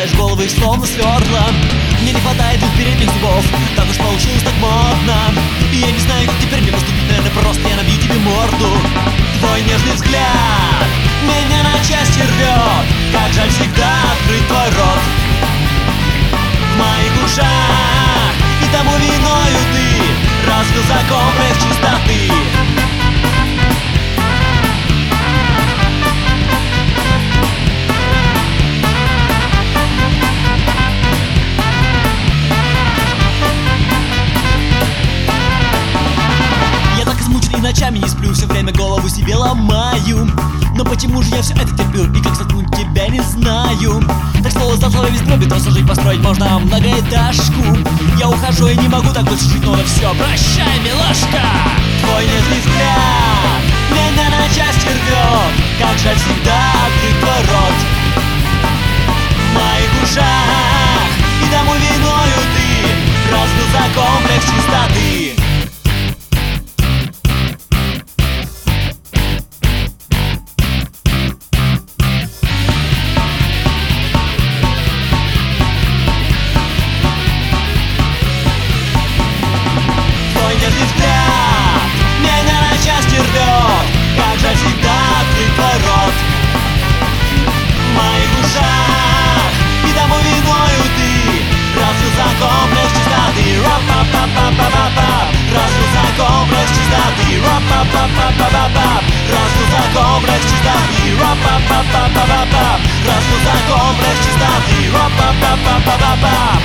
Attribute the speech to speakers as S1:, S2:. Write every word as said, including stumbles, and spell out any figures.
S1: разбиваешь головы их словно сверла. Мне не хватает двух передних зубов, так уж получилось так модно. И я не знаю, как теперь мне поступить, наверное, просто я набью тебе морду. Твой нежный взгляд меня на части рвет, как жаль всегда открыть твой рот. В моих ушах и тому виною ты разбился комплекс чистоты. И ночами не сплю, все время голову себе ломаю. Но почему же я все это терплю и как заткнуть тебя не знаю. Так слово за слово весь дробит, просто жить построить можно многоэтажку. Я ухожу и не могу так больше жить, но на все, прощай, милашка. Твой нежный взгляд меня на части рвет, как жаль всегда открыть твой рот. В моих ушах и тому виною ты разбился комплекс чистоты. Как жаль всегда открыть твой рот. В моих ушах и тому виною ты разбился комплекс чистоты. Ра-па-па-па-па-па-па. Разбился комплекс чистоты. Ра-па-па-па-па-па-па. Разбился комплекс чистоты. Ра-па-па-па-па-па-па. Разбился комплекс чистоты. Ра-па-па-па-па-па-па.